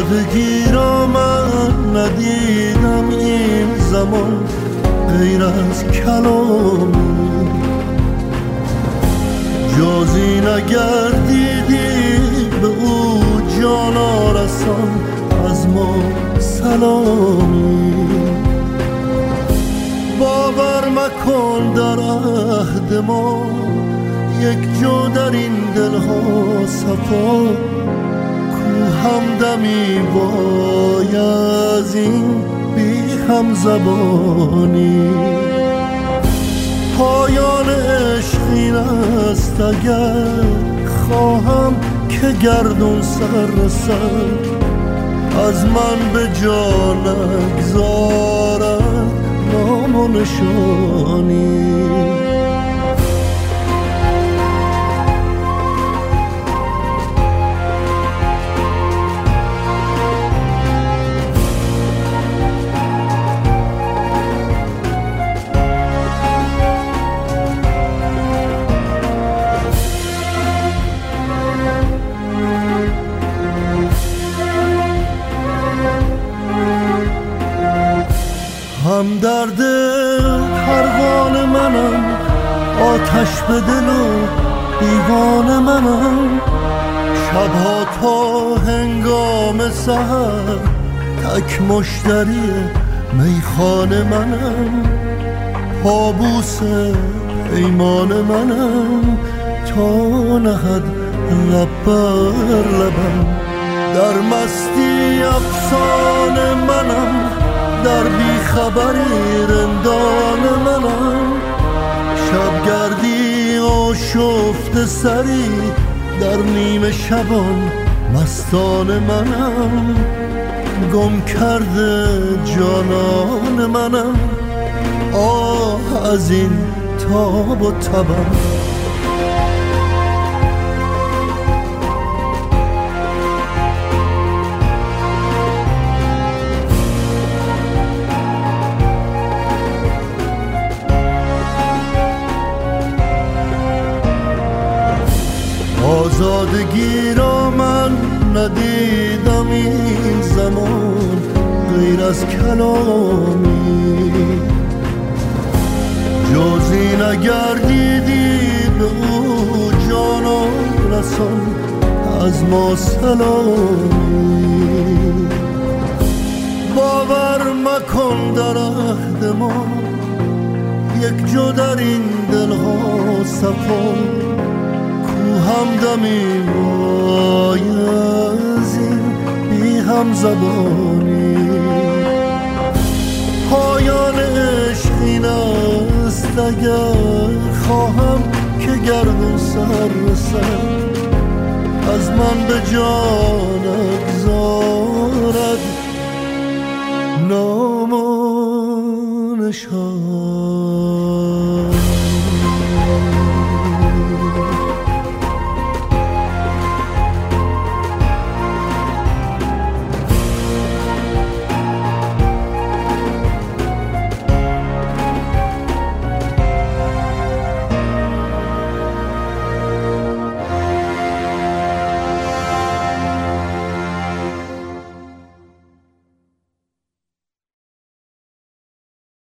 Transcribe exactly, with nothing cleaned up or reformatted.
آزادگی را من ندیدم این زمان غیر از کلامی، جزی نگردیدی به او جانا رسان از ما سلامی. باور مکن در عهد ما یک جو در این دلها صفا، کو همدمی وای از این بی هم زبانی. پایان عشق این است اگر خواهم که گردون سر رسد، از من به جا نگذارد نام و نشانی. هم درد پروانه منم، آتش به دل و دیوانه منم. شبها تا هنگام سحر تک مشتری میخانه منم. پابوس پیمان منم تا نهد لب بر لبم. در مستی افسانه منم، در بیخبری رندان منم. شبگردی آشفته سری در نیمه شبان مستان منم. گم کرده جانان منم، آه از این تاب و تبم. آزادگی را من ندیدم این زمان غیر از کلامی، جزی نگردیدی به او جانا رسان از ما سلامی. باور مکن در عهد ما یک جو در این دلها صفا، همدمی وای از این بی هم زبانی. پایان عشق این است اگر خواهم که گردون سر رسد، از من به جانت